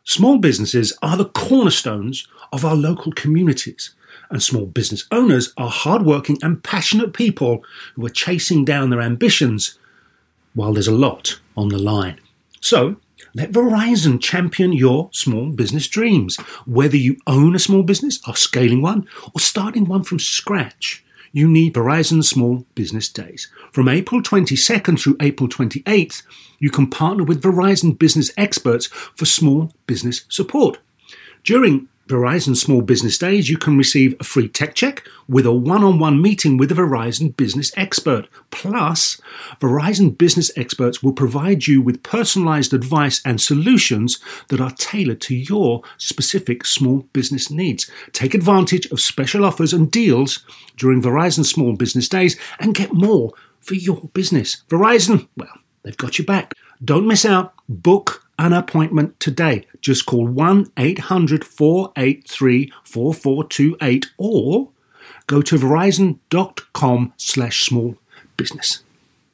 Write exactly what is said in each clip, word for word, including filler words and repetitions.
Small businesses are the cornerstones of our local communities, and small business owners are hardworking and passionate people who are chasing down their ambitions while there's a lot on the line. So, let Verizon champion your small business dreams. Whether you own a small business, are scaling one, or starting one from scratch, you need Verizon Small Business Days. From April twenty-second through April twenty-eighth, you can partner with Verizon business experts for small business support. During Verizon Small Business Days, you can receive a free tech check with a one-on-one meeting with a Verizon business expert. Plus, Verizon business experts will provide you with personalized advice and solutions that are tailored to your specific small business needs. Take advantage of special offers and deals during Verizon Small Business Days and get more for your business. Verizon, well, they've got your back. Don't miss out. Book an appointment today. Just call one eight hundred four eight three four four two eight or go to verizon.com slash small business.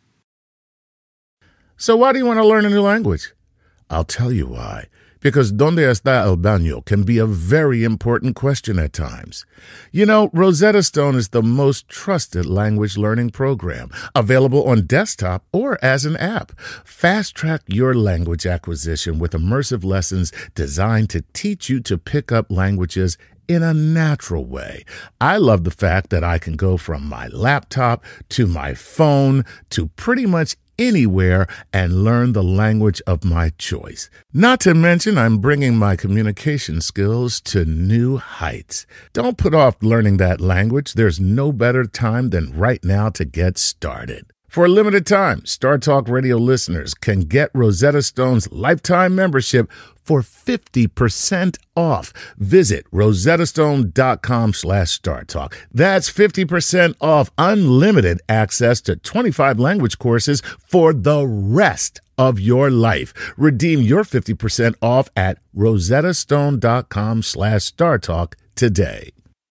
So why do you want to learn a new language? I'll tell you why. Because ¿Dónde está el baño? Can be a very important question at times. You know, Rosetta Stone is the most trusted language learning program, available on desktop or as an app. Fast-track your language acquisition with immersive lessons designed to teach you to pick up languages in a natural way. I love the fact that I can go from my laptop to my phone to pretty much anywhere and learn the language of my choice. Not to mention, I'm bringing my communication skills to new heights. Don't put off learning that language. There's no better time than right now to get started. For a limited time, Star Talk Radio listeners can get Rosetta Stone's lifetime membership for fifty percent off. Visit rosettastone.com slash StarTalk. That's fifty percent off unlimited access to twenty-five language courses for the rest of your life. Redeem your fifty percent off at rosettastone.com slash StarTalk today.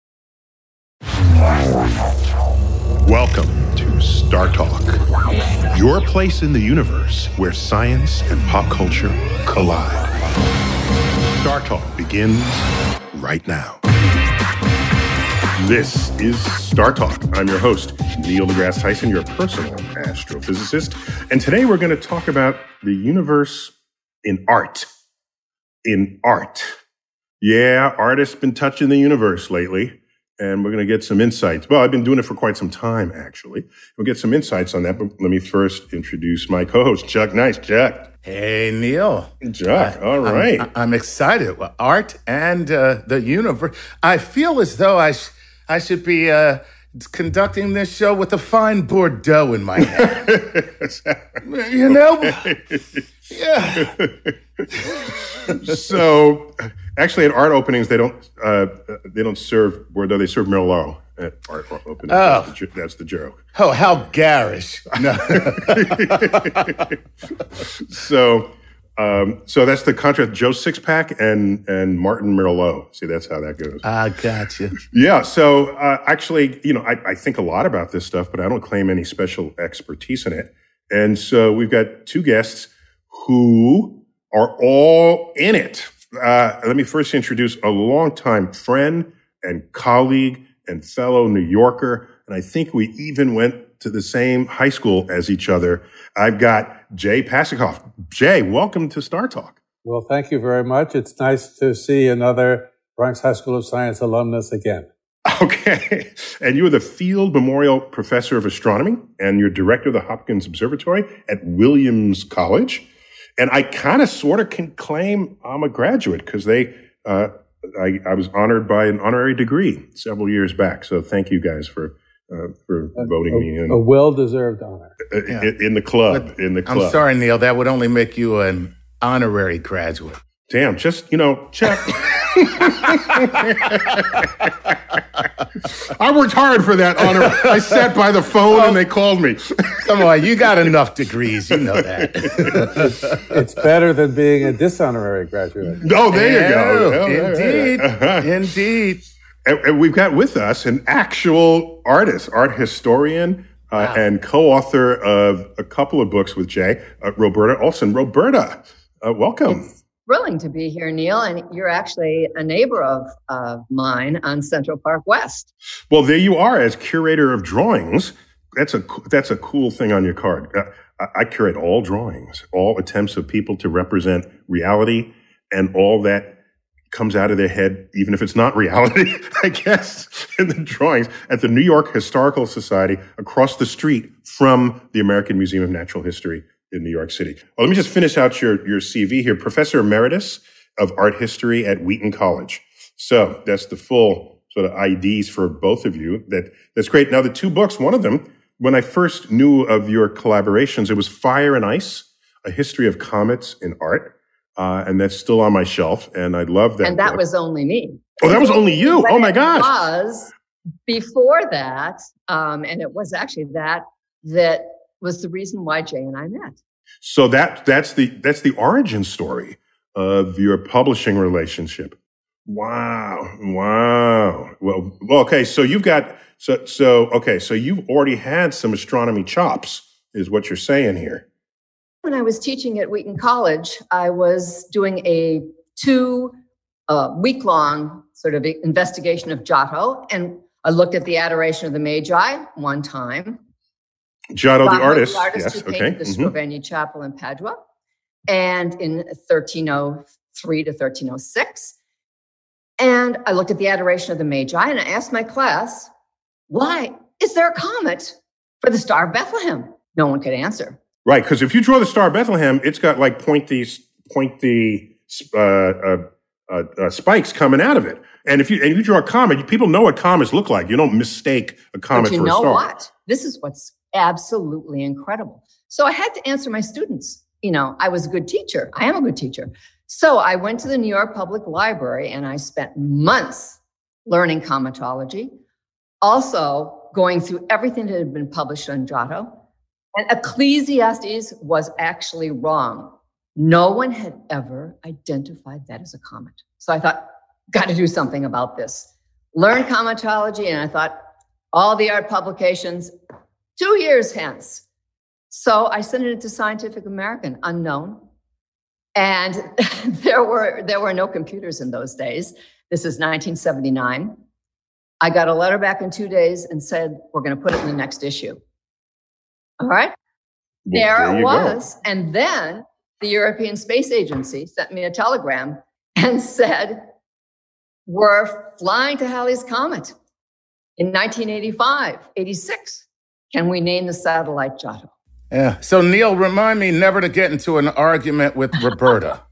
Welcome to Star Talk, your place in the universe where science and pop culture collide. Star Talk begins right now. This is Star Talk. I'm your host, Neil deGrasse Tyson, your personal astrophysicist. And today we're going to talk about the universe in art. In art. Yeah, art has been touching the universe lately. And we're going to get some insights. Well, I've been doing it for quite some time, actually. We'll get some insights on that, but let me first introduce my co-host, Chuck Nice. Chuck. Hey, Neil. Chuck, uh, all right. I'm, I'm excited. Well, art and uh, the universe. I feel as though I, sh- I should be uh, conducting this show with a fine Bordeaux in my hand. You know? Yeah. So, actually, at art openings, they don't uh, they don't serve Bordeaux. They serve Merlot at art openings. Oh, that's the, that's the joke. Oh, how garish! No. so, um, so that's the contrast: Joe Sixpack and and Martin Merlot. See, that's how that goes. I gotcha. Yeah. So, uh, actually, you know, I, I think a lot about this stuff, but I don't claim any special expertise in it. And so, we've got two guests who are all in it. Uh, let me first introduce a longtime friend and colleague and fellow New Yorker. And I think we even went to the same high school as each other. I've got Jay Pasachoff. Jay, welcome to Star Talk. Well, thank you very much. It's nice to see another Bronx High School of Science alumnus again. Okay. And you are the Field Memorial Professor of Astronomy, and you're Director of the Hopkins Observatory at Williams College. And I kind of sort of can claim I'm a graduate because they, uh, I, I was honored by an honorary degree several years back. So thank you guys for uh, for a, voting a, me in. A well-deserved honor. Uh, yeah. in, in the club, but in the club. I'm sorry, Neil. That would only make you an honorary graduate. Damn, just, you know, check. I worked hard for that honor. I sat by the phone oh, and they called me. Come on, you got enough degrees. You know that. It's better than being a dishonorary graduate. Oh, there you go. Oh, indeed. Uh-huh. Indeed. And, and we've got with us an actual artist, art historian, uh, wow. and co-author of a couple of books with Jay, uh, Roberta Olson. Roberta, uh, welcome. thrilling to be here, Neil. And you're actually a neighbor of uh, mine on Central Park West. Well, there you are as curator of drawings. That's a that's a cool thing on your card. I, I curate all drawings, all attempts of people to represent reality, and all that comes out of their head, even if it's not reality, I guess, in the drawings at the New York Historical Society across the street from the American Museum of Natural History in New York City. Well, let me just finish out your, your C V here. Professor Emeritus of Art History at Wheaton College. So that's the full sort of I Ds for both of you. That That's great. Now, the two books, one of them, when I first knew of your collaborations, it was Fire and Ice, A History of Comets in Art. Uh, and that's still on my shelf, and I love that. And that book. was only me. Oh, that was only you? But oh, my it gosh. was before that, um, and it was actually that that was the reason why Jay and I met. So that that's the that's the origin story of your publishing relationship. Wow, wow. Well, well, okay. So you've got so so okay. So you've already had some astronomy chops, is what you're saying here. When I was teaching at Wheaton College, I was doing a two uh, week-long sort of investigation of Giotto, and I looked at the Adoration of the Magi one time. Giotto, the artist, the artist yes, who okay. painted the Mm-hmm. Scrovegni Chapel in Padua, and in thirteen oh three to thirteen oh six. And I looked at the Adoration of the Magi, and I asked my class, why is there a comet for the Star of Bethlehem? No one could answer. Right, because if you draw the Star of Bethlehem, it's got like pointy, pointy uh, uh, uh, uh, spikes coming out of it. And if you and you draw a comet, people know what comets look like. You don't mistake a comet but you for a know star. What? This is what's absolutely incredible. So I had to answer my students. You know, I was a good teacher. I am a good teacher. So I went to the New York Public Library and I spent months learning cometology, also going through everything that had been published on Giotto. And Ecclesiastes was actually wrong. No one had ever identified that as a comet. So I thought, got to do something about this. Learn cometology, and I thought, all the art publications, two years hence. So I sent it to Scientific American, unknown. And there were there were no computers in those days. This is nineteen seventy-nine. I got a letter back in two days and said, we're going to put it in the next issue. All right. Well, there, there it you was. go. And then the European Space Agency sent me a telegram and said, we're flying to Halley's Comet in nineteen eighty-five, eighty-six. Can we name the satellite Giotto? Yeah. So, Neil, remind me never to get into an argument with Roberta.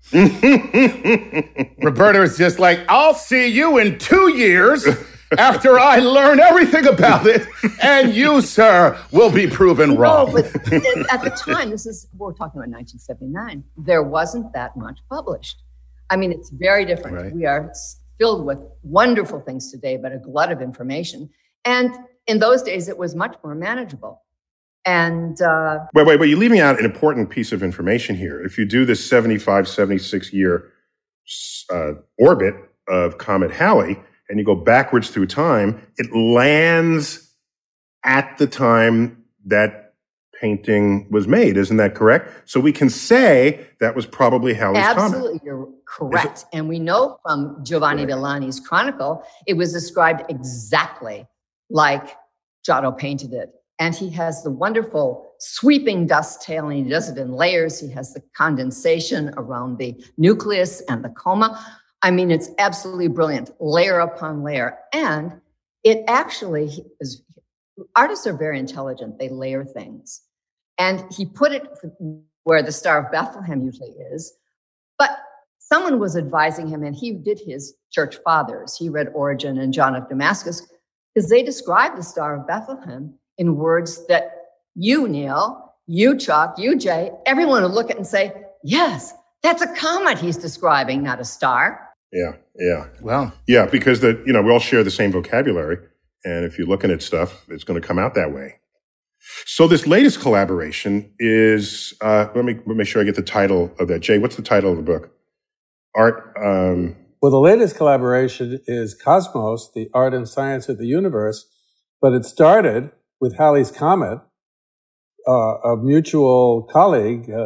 Roberta is just like, I'll see you in two years after I learn everything about it, and you, sir, will be proven wrong. No, but at the time, this is, we're talking about nineteen seventy-nine, there wasn't that much published. I mean, it's very different. Right. We are filled with wonderful things today, but a glut of information. And in those days, it was much more manageable. And uh, Wait, wait, wait. You're leaving out an important piece of information here. If you do this seventy-five, seventy-six year uh, orbit of Comet Halley, and you go backwards through time, it lands at the time that painting was made. Isn't that correct? So we can say that was probably Halley's absolutely, comet. you're correct. And we know from Giovanni Right. Villani's chronicle, it was described exactly like Giotto painted it. And he has the wonderful sweeping dust tail, and he does it in layers. He has the condensation around the nucleus and the coma. I mean, it's absolutely brilliant, layer upon layer. And it actually is, artists are very intelligent. They layer things. And he put it where the Star of Bethlehem usually is. But someone was advising him, and he did his church fathers. He read Origen and John of Damascus, because they describe the Star of Bethlehem in words that you, Neil, you, Chuck, you, Jay, everyone would look at and say, yes, that's a comet he's describing, not a star. Yeah, yeah. Well, Yeah, because the you know we all share the same vocabulary, and if you're looking at stuff, it's going to come out that way. So this latest collaboration is uh, let me let me make sure I get the title of that. Jay, what's the title of the book? Art. Um, Well, the latest collaboration is Cosmos, the art and science of the universe, but it started with Halley's Comet. Uh, a mutual colleague, uh,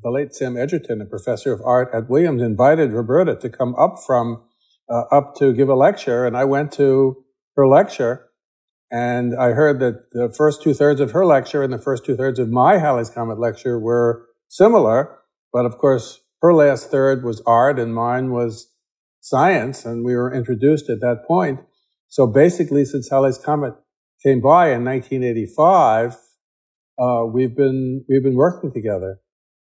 the late Sam Edgerton, a professor of art at Williams, invited Roberta to come up from uh, up to give a lecture, and I went to her lecture, and I heard that the first two thirds of her lecture and the first two thirds of my Halley's Comet lecture were similar, but of course her last third was art and mine was science, and we were introduced at that point. So basically, since Halley's Comet came by in nineteen eighty-five, uh, we've been we've been working together.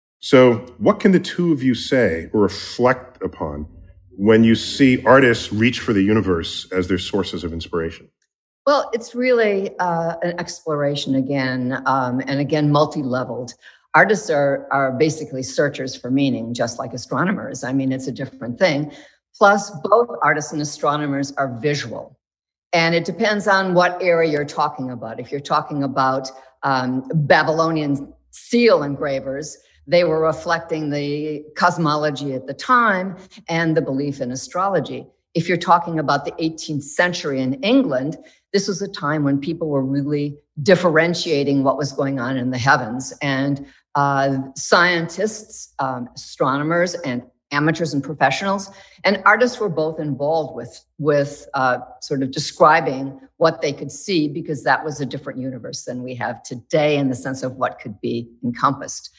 So what can the two of you say or reflect upon when you see artists reach for the universe as their sources of inspiration? Well, it's really uh, an exploration again, um, and again, multi-leveled. Artists are, are basically searchers for meaning, just like astronomers. I mean, it's a different thing. Plus, both artists and astronomers are visual. And it depends on what area you're talking about. If you're talking about um, Babylonian seal engravers, they were reflecting the cosmology at the time and the belief in astrology. If you're talking about the eighteenth century in England, this was a time when people were really differentiating what was going on in the heavens. And uh, scientists, um, astronomers, and amateurs and professionals, and artists were both involved with, with uh, sort of describing what they could see, because that was a different universe than we have today in the sense of what could be encompassed.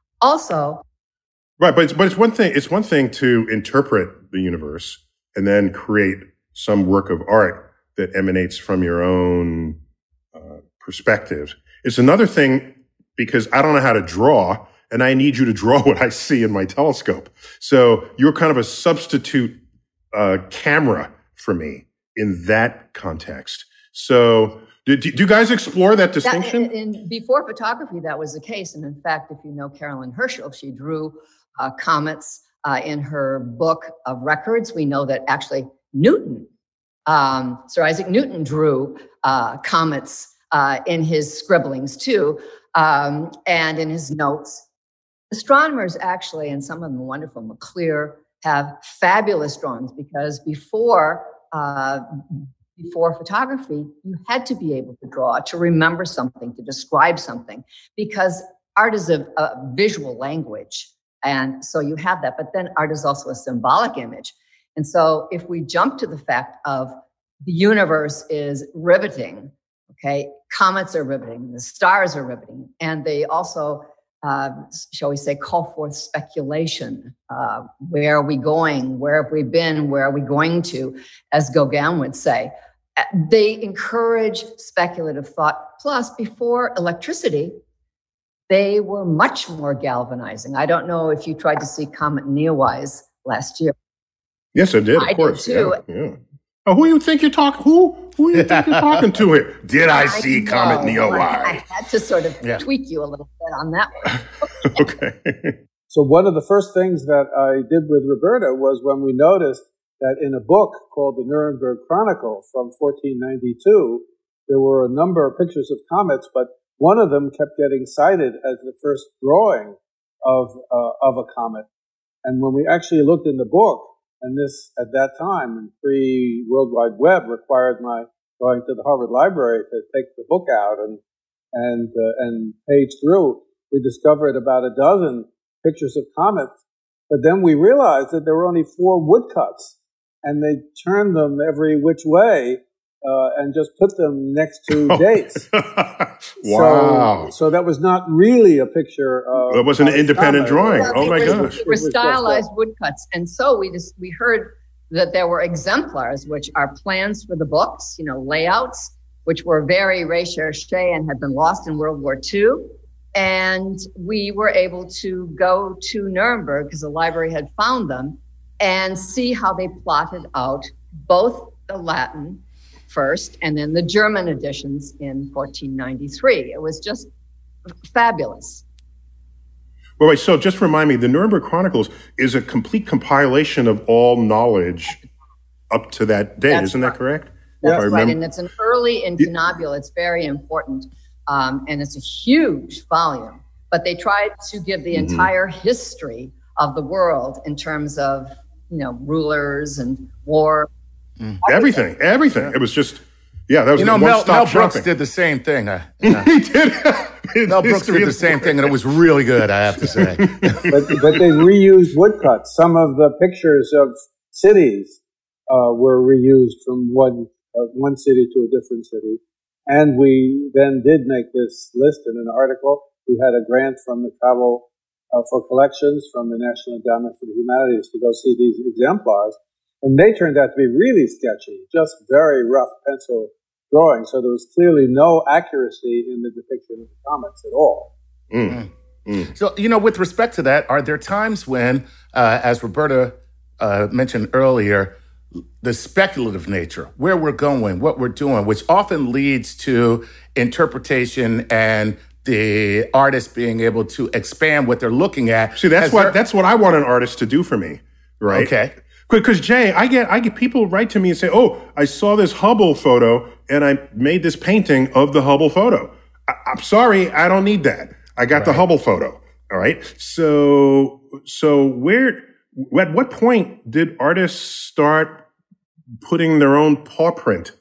Also, right, but it's, but it's one thing. It's one thing to interpret the universe and then create some work of art that emanates from your own uh, perspective. It's another thing because I don't know how to draw, and I need you to draw what I see in my telescope. So you're kind of a substitute uh, camera for me in that context. So do, do you guys explore that distinction? That, in, in, before photography, that was the case. And in fact, if you know Carolyn Herschel, she drew uh, comets uh, in her book of records. We know that actually Newton, um, Sir Isaac Newton drew uh, comets uh, in his scribblings too, um, and in his notes. Astronomers actually, and some of them wonderful, McClure, have fabulous drawings because before uh, before photography, you had to be able to draw, to remember something, to describe something, because art is a, a visual language. And so you have that, but then art is also a symbolic image. And so if we jump to the fact of the universe is riveting, okay, comets are riveting, the stars are riveting, and they also Uh, shall we say, call forth speculation. Uh, where are we going? Where have we been? Where are we going to? As Gauguin would say. Uh, they encourage speculative thought. Plus, before electricity, they were much more galvanizing. I don't know if you tried to see Comet Neowise last year. Yes, I did, of I course. did too. Yeah, yeah. Oh, who you think you're talking? Who? Who you think you're talking to here? Did I, I see know. Comet Neowise? I had to sort of yeah. tweak you a little bit on that one. Okay. So one of the first things that I did with Roberta was when we noticed that in a book called the Nuremberg Chronicle from fourteen ninety-two, there were a number of pictures of comets, but one of them kept getting cited as the first drawing of uh, of a comet. And when we actually looked in the book, and this, at that time, and pre-World Wide Web, required my going to the Harvard Library to take the book out and and uh, and page through. We discovered about a dozen pictures of comets, but then we realized that there were only four woodcuts, and they turned them every which way uh, and just put them next to dates. Wow! So, so that was not really a picture of. That was an independent comet. drawing. Well, oh my was, gosh! They were stylized woodcuts, and so we just we heard that there were exemplars, which are plans for the books, you know, layouts, which were very recherché and had been lost in World War Two. And we were able to go to Nuremberg, because the library had found them, and see how they plotted out both the Latin first and then the German editions in fourteen ninety-three. It was just fabulous. Well, wait, so just remind me, the Nuremberg Chronicles is a complete compilation of all knowledge up to that date. That's Isn't right. that correct? That's right, and it's an early incunabula. It's very important, um, and it's a huge volume. But they tried to give the mm-hmm. entire history of the world in terms of, you know, rulers and war. Mm. Everything, everything. It was just, Yeah, that was you know, one Mel, stop Mel shopping. Brooks did the same thing. Uh, uh, He did. Mel Brooks did the same thing, and it was really good, I have to say. but, but they reused woodcuts. Some of the pictures of cities uh, were reused from one uh, one city to a different city. And we then did make this list in an article. We had a grant from the Travel uh, for Collections from the National Endowment for the Humanities to go see these exemplars. And they turned out to be really sketchy, just very rough pencil drawings. So there was clearly no accuracy in the depiction of the comets at all. Mm. Mm. So, you know, with respect to that, are there times when, uh, as Roberta uh, mentioned earlier, the speculative nature, where we're going, what we're doing, which often leads to interpretation and the artist being able to expand what they're looking at. See, that's Has what there- that's what I want an artist to do for me, right? Okay. Because Jay, I get I get people write to me and say, "Oh, I saw this Hubble photo and I made this painting of the Hubble photo." I, I'm sorry, I don't need that. I got the Right. Hubble photo. All right. So so where at what point did artists start putting their own paw print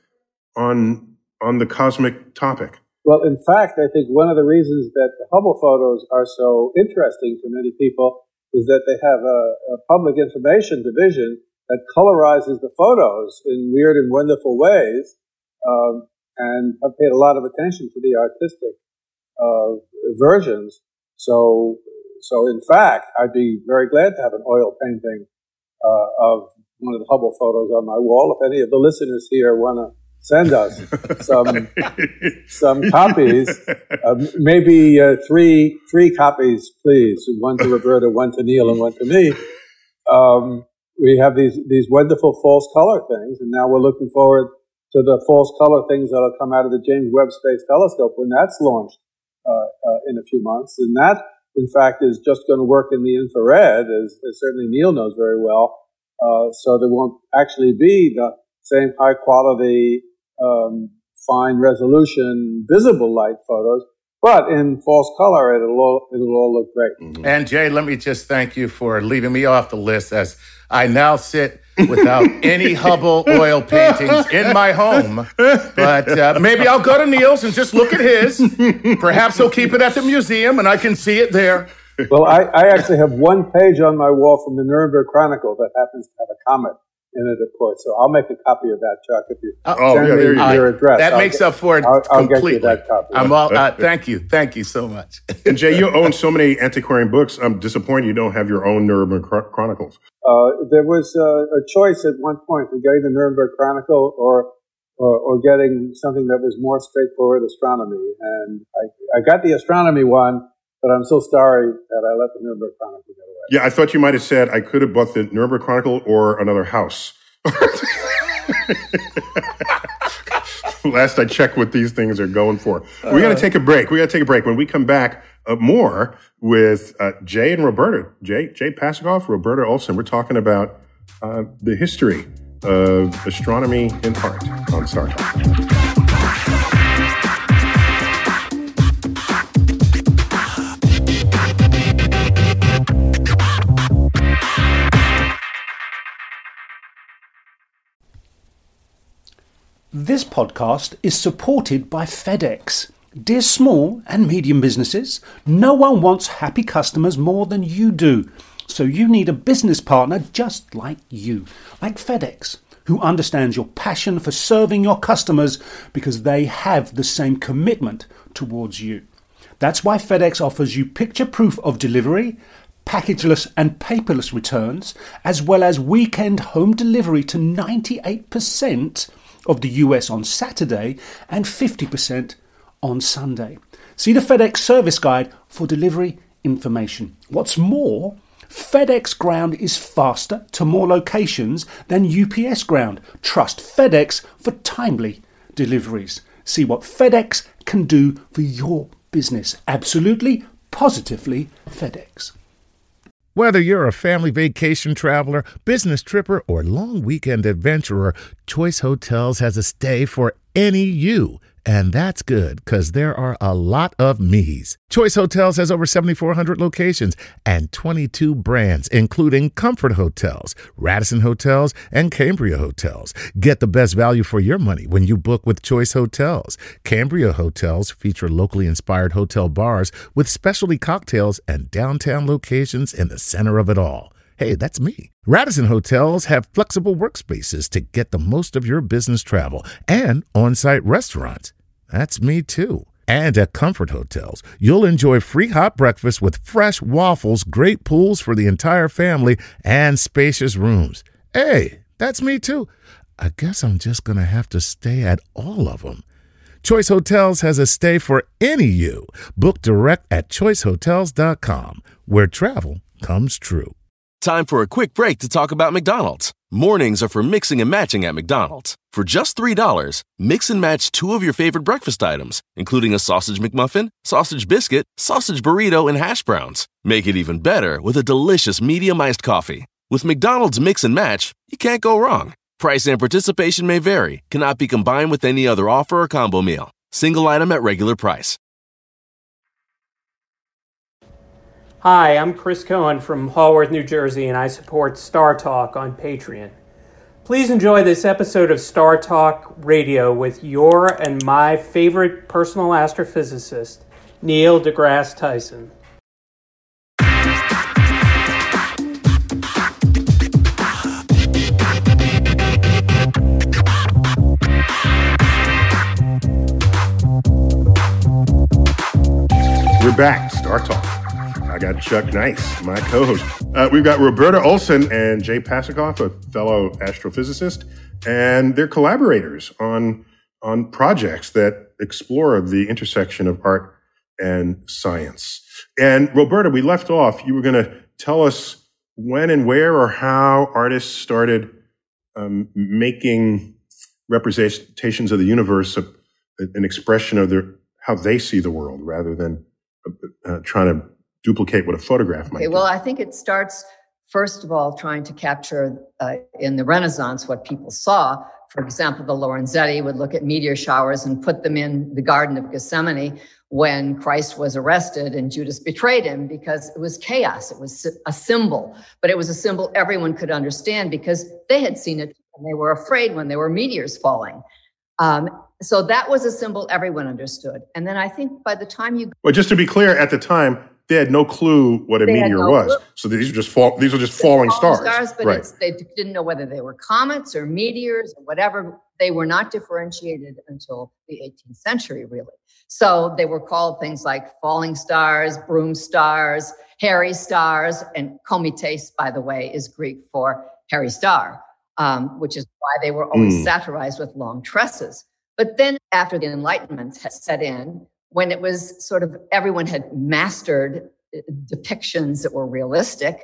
on on the cosmic topic? Well, in fact, I think one of the reasons that the Hubble photos are so interesting to many people is that they have a, a public information division that colorizes the photos in weird and wonderful ways, um, and have paid a lot of attention to the artistic uh, versions. So, so in fact, I'd be very glad to have an oil painting uh, of one of the Hubble photos on my wall. If any of the listeners here want to send us some some copies, uh, maybe uh, three three copies, please. One to Roberta, one to Neil, and one to me. Um, we have these these wonderful false color things, and now we're looking forward to the false color things that'll come out of the James Webb Space Telescope when that's launched uh, uh, in a few months. And that, in fact, is just going to work in the infrared, as, as certainly Neil knows very well. Uh, so there won't actually be the same high quality, um, fine resolution, visible light photos, but in false color, it'll all, it'll all look great. Mm-hmm. And Jay, let me just thank you for leaving me off the list, as I now sit without any Hubble oil paintings in my home. But uh, maybe I'll go to Neil's and just look at his. Perhaps he'll keep it at the museum and I can see it there. Well, I, I actually have one page on my wall from the Nuremberg Chronicle that happens to have a comet in it, of course. So I'll make a copy of that, Chuck, if you Oh, send yeah, me there you go. your address. That I'll makes get, up for it I'll, I'll completely. get you that copy. I'm all, uh, thank you. Thank you so much. And Jay, you own so many antiquarian books. I'm disappointed you don't have your own Nuremberg Chron- Chronicles. Uh, there was uh, a choice at one point of getting the Nuremberg Chronicle or, or or getting something that was more straightforward astronomy. And I, I got the astronomy one, but I'm so sorry that I let the Nuremberg Chronicle get away. Yeah, I thought you might have said I could have bought the Nuremberg Chronicle or another house. Last I checked what these things are going for. Uh, we got to take a break. We got to take a break. When we come back, uh, more with uh, Jay and Roberta. Jay, Jay Pasachoff, Roberta Olson. We're talking about uh, the history of astronomy in art on Star Talk. This podcast is supported by FedEx. Dear small and medium businesses, no one wants happy customers more than you do. So you need a business partner just like you, like FedEx, who understands your passion for serving your customers because they have the same commitment towards you. That's why FedEx offers you picture proof of delivery, packageless and paperless returns, as well as weekend home delivery to ninety-eight percent of the U S on Saturday and fifty percent on Sunday. See the FedEx service guide for delivery information. What's more, FedEx Ground is faster to more locations than U P S Ground. Trust FedEx for timely deliveries. See what FedEx can do for your business. Absolutely, positively FedEx. Whether you're a family vacation traveler, business tripper, or long weekend adventurer, Choice Hotels has a stay for any you. And that's good, because there are a lot of me's. Choice Hotels has over seven thousand four hundred locations and twenty-two brands, including Comfort Hotels, Radisson Hotels, and Cambria Hotels. Get the best value for your money when you book with Choice Hotels. Cambria Hotels feature locally inspired hotel bars with specialty cocktails and downtown locations in the center of it all. Hey, that's me. Radisson Hotels have flexible workspaces to get the most of your business travel and on-site restaurants. That's me too. And at Comfort Hotels, you'll enjoy free hot breakfast with fresh waffles, great pools for the entire family, and spacious rooms. Hey, that's me too. I guess I'm just going to have to stay at all of them. Choice Hotels has a stay for any you. Book direct at choice hotels dot com, where travel comes true. Time for a quick break to talk about McDonald's. Mornings are for mixing and matching at McDonald's. For just three dollars, mix and match two of your favorite breakfast items, including a sausage McMuffin, sausage biscuit, sausage burrito, and hash browns. Make it even better with a delicious medium iced coffee. With McDonald's Mix and Match, you can't go wrong. Price and participation may vary, cannot be combined with any other offer or combo meal. Single item at regular price. Hi, I'm Chris Cohen from Haworth, New Jersey, and I support Star Talk on Patreon. Please enjoy this episode of Star Talk Radio with your and my favorite personal astrophysicist, Neil deGrasse Tyson. We're back, Star Talk. I got Chuck Nice, my co-host. Uh, we've got Roberta Olson and Jay Pasachoff, a fellow astrophysicist, and they're collaborators on, on projects that explore the intersection of art and science. And Roberta, we left off. You were going to tell us when and where or how artists started um, making representations of the universe, a, an expression of their, how they see the world, rather than uh, trying to duplicate what a photograph might okay, do. Well, I think it starts, first of all, trying to capture uh, in the Renaissance what people saw. For example, the Lorenzetti would look at meteor showers and put them in the Garden of Gethsemane when Christ was arrested and Judas betrayed him, because it was chaos. It was a symbol, but it was a symbol everyone could understand because they had seen it and they were afraid when there were meteors falling. Um, so that was a symbol everyone understood. And then I think by the time you... Well, just to be clear, at the time, they had no clue what a They had meteor no was. clue. So these are just fall, these are just falling, falling stars. stars, but right. it's, they didn't know whether they were comets or meteors or whatever. They were not differentiated until the eighteenth century, really. So they were called things like falling stars, broom stars, hairy stars, and cometes, by the way, is Greek for hairy star, um, which is why they were always mm. satirized with long tresses. But then after the Enlightenment had set in, when it was sort of everyone had mastered depictions that were realistic,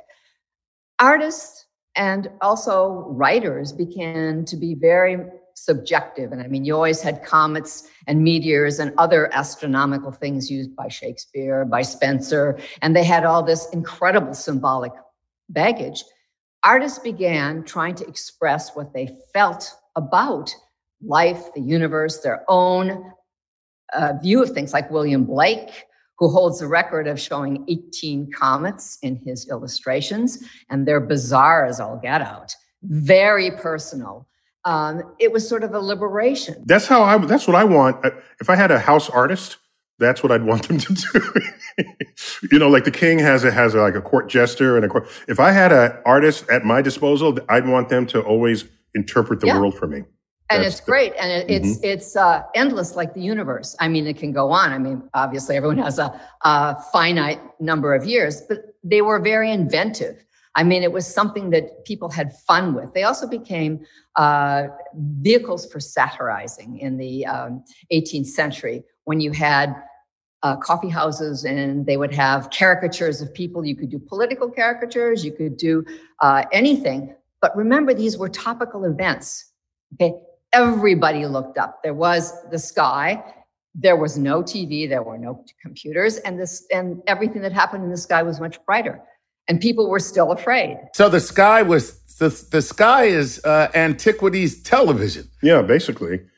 artists and also writers began to be very subjective. And I mean, you always had comets and meteors and other astronomical things used by Shakespeare, by Spencer, and they had all this incredible symbolic baggage. Artists began trying to express what they felt about life, the universe, their own uh, view of things, like William Blake, who holds the record of showing eighteen comets in his illustrations, and they're bizarre as all get out. Very personal. Um, it was sort of a liberation. That's how I. That's what I want. If I had a house artist, that's what I'd want them to do. You know, like the king has a has a, like a court jester and a court. If I had an artist at my disposal, I'd want them to always interpret the yeah. world for me. And That's it's great. And it, it's mm-hmm. it's uh, endless, like the universe. I mean, it can go on. I mean, obviously, everyone has a, a finite number of years, but they were very inventive. I mean, it was something that people had fun with. They also became uh, vehicles for satirizing in the um, eighteenth century, when you had uh, coffee houses and they would have caricatures of people. You could do political caricatures. You could do uh, anything. But remember, these were topical events. Okay. Everybody looked up. There was the sky. There was no T V. There were no computers, and this and everything that happened in the sky was much brighter, and people were still afraid. So the sky was the the sky is uh, antiquities television. Yeah, basically.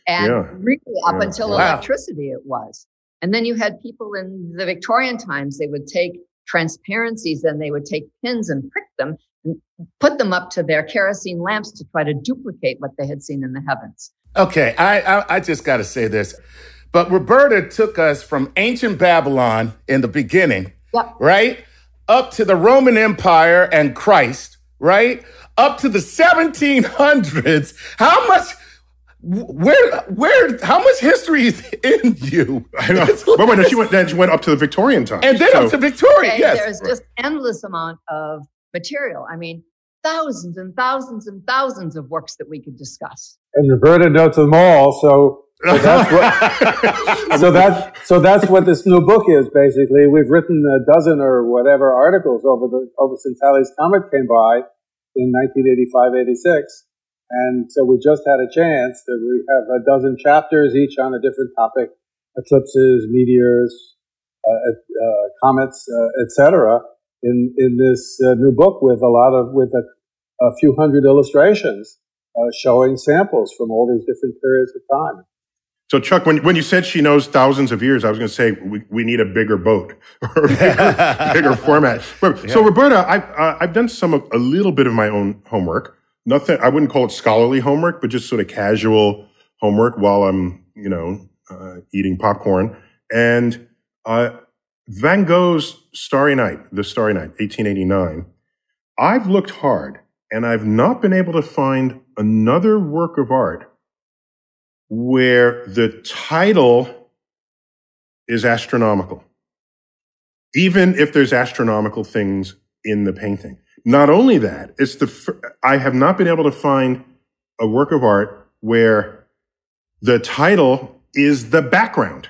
And Yeah. really up Yeah. until Wow. electricity it was. And then you had people in the Victorian times, they would take transparencies and they would take pins and prick them and put them up to their kerosene lamps to try to duplicate what they had seen in the heavens. Okay, I I, I just got to say this. But Roberta took us from ancient Babylon in the beginning, Yep. right? Up to the Roman Empire and Christ, right? Up to the seventeen hundreds. How much, where, where, how much history is in you? I know. It's But wait, no, like- she went, then she went up to the Victorian times. and then So- up to Victoria, Okay, yes. there's just endless amount of material. I mean, thousands and thousands and thousands of works that we could discuss. And Roberta notes them all. So, so that's what. so that so that's what this new book is. Basically, we've written a dozen or whatever articles over the over since Halley's Comet came by in nineteen eighty-five, eighty-six, and so we just had a chance that we have a dozen chapters, each on a different topic: eclipses, meteors, uh, uh, comets, uh, et cetera. In in this uh, new book with a lot of with a, a few hundred illustrations. Uh, showing samples from all these different periods of time. So, Chuck, when, when you said she knows thousands of years, I was going to say we, we need a bigger boat or a bigger, bigger format. But, Yeah. So, Roberta, I've, uh, I've done some of, a little bit of my own homework. Nothing, I wouldn't call it scholarly homework, but just sort of casual homework while I'm, you know, uh, eating popcorn. And uh, Van Gogh's Starry Night, The Starry Night, eighteen eighty-nine, I've looked hard and I've not been able to find another work of art where the title is astronomical, even if there's astronomical things in the painting. Not only that, it's the fir- I have not been able to find a work of art where the title is the background.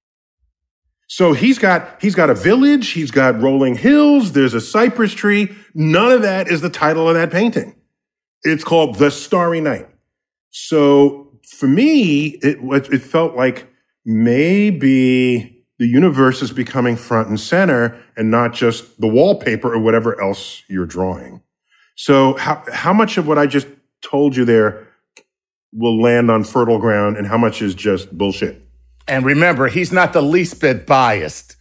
So he's got he's got a village, he's got rolling hills, there's a cypress tree. None of that is the title of that painting. It's called The Starry Night. So for me, it it felt like maybe the universe is becoming front and center and not just the wallpaper or whatever else you're drawing. So how how much of what I just told you there will land on fertile ground and how much is just bullshit? And remember, he's not the least bit biased.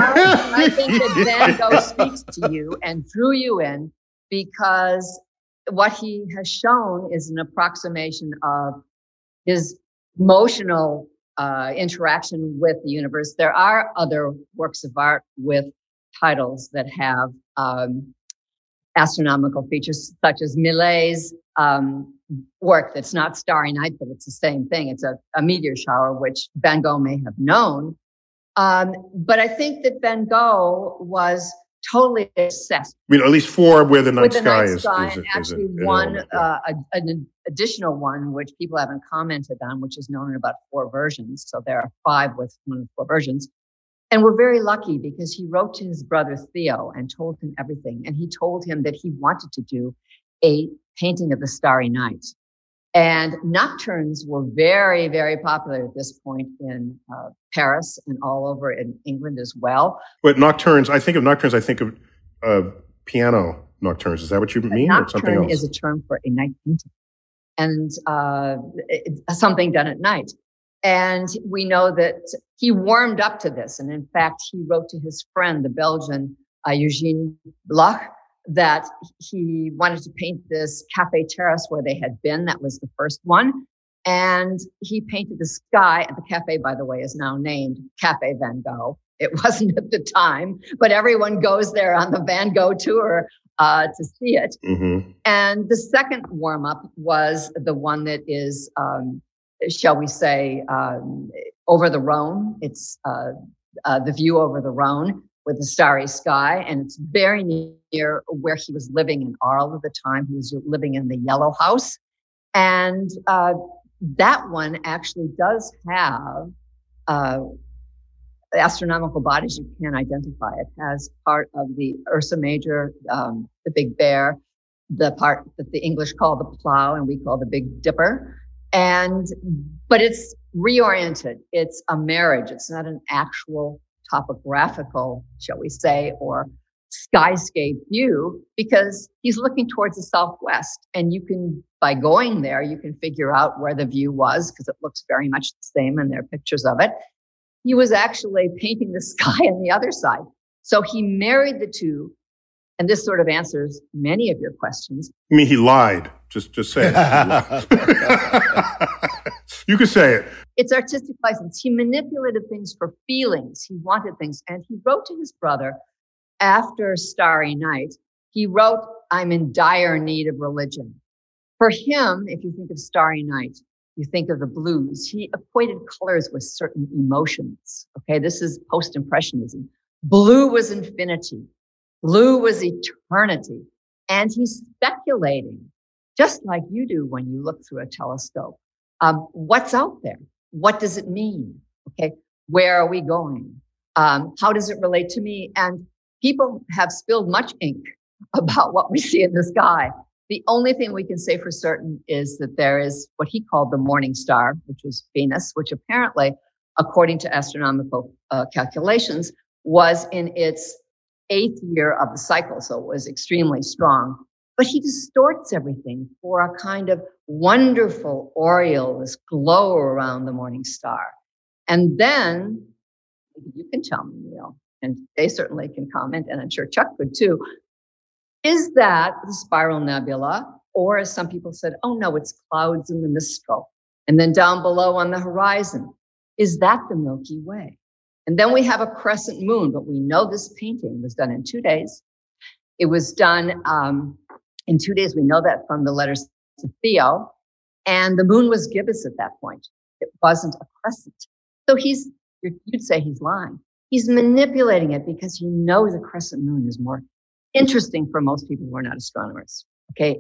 I think that Van Gogh speaks to you and drew you in because what he has shown is an approximation of his emotional uh, interaction with the universe. There are other works of art with titles that have um, astronomical features, such as Millet's um, work that's not Starry Night, but it's the same thing. It's a, a meteor shower, which Van Gogh may have known. Um, but I think that Van Gogh was totally obsessed. I mean, at least four where the night with the sky night is, sky, is, and is actually an one, element, yeah. uh, a, an additional one, which people haven't commented on, which is known in about four versions. So there are five with one of the four versions. And we're very lucky because he wrote to his brother Theo and told him everything. And he told him that he wanted to do a painting of the Starry Night. And nocturnes were very, very popular at this point in uh, Paris and all over in England as well. But nocturnes, I think of nocturnes, I think of uh, piano nocturnes. Is that what you mean? A Or something nocturne else? is a term for a night painting and uh, it, something done at night. And we know that he warmed up to this. And in fact, he wrote to his friend, the Belgian uh, Eugene Bloch, that he wanted to paint this cafe terrace where they had been. That was the first one. And he painted the sky. The cafe, by the way, is now named Cafe Van Gogh. It wasn't at the time, but everyone goes there on the Van Gogh tour uh, to see it. Mm-hmm. And the second warm-up was the one that is, um, shall we say, um, over the Rhone. It's uh, uh, the view over the Rhone with the starry sky. And it's very near where he was living in Arles at the time. He was living in the Yellow House. And uh, that one actually does have uh, astronomical bodies you can't identify. It has part of the Ursa Major, um, the Big Bear, the part that the English call the Plough and we call the Big Dipper. And, but it's reoriented. It's a marriage. It's not an actual topographical, shall we say, or skyscape view because he's looking towards the southwest. And you can, by going there, you can figure out where the view was because it looks very much the same and there are pictures of it. He was actually painting the sky on the other side. So he married the two. And this sort of answers many of your questions. I mean, he lied. Just, just say it. You could say it. It's artistic license. He manipulated things for feelings. He wanted things. And he wrote to his brother after Starry Night, he wrote, I'm in dire need of religion. For him, if you think of Starry Night, you think of the blues. He equated colors with certain emotions. Okay, this is post-impressionism. Blue was infinity. Blue was eternity. And he's speculating, just like you do when you look through a telescope. Um, what's out there? What does it mean? Okay, where are we going? Um, how does it relate to me? And people have spilled much ink about what we see in the sky. The only thing we can say for certain is that there is what he called the morning star, which was Venus, which apparently, according to astronomical uh, calculations, was in its eighth year of the cycle, so it was extremely strong. But he distorts everything for a kind of wonderful aureole, this glow around the morning star. And then, you can tell me, Neil, and they certainly can comment, and I'm sure Chuck could too, is that the spiral nebula, or as some people said, oh no, it's clouds in the mistral. And then down below on the horizon, is that the Milky Way? And then we have a crescent moon, but we know this painting was done in two days. It was done um, in two days. We know that from the letters to Theo. And the moon was gibbous at that point. It wasn't a crescent. So he's, you'd say he's lying. He's manipulating it because he knows a crescent moon is more interesting for most people who are not astronomers. Okay.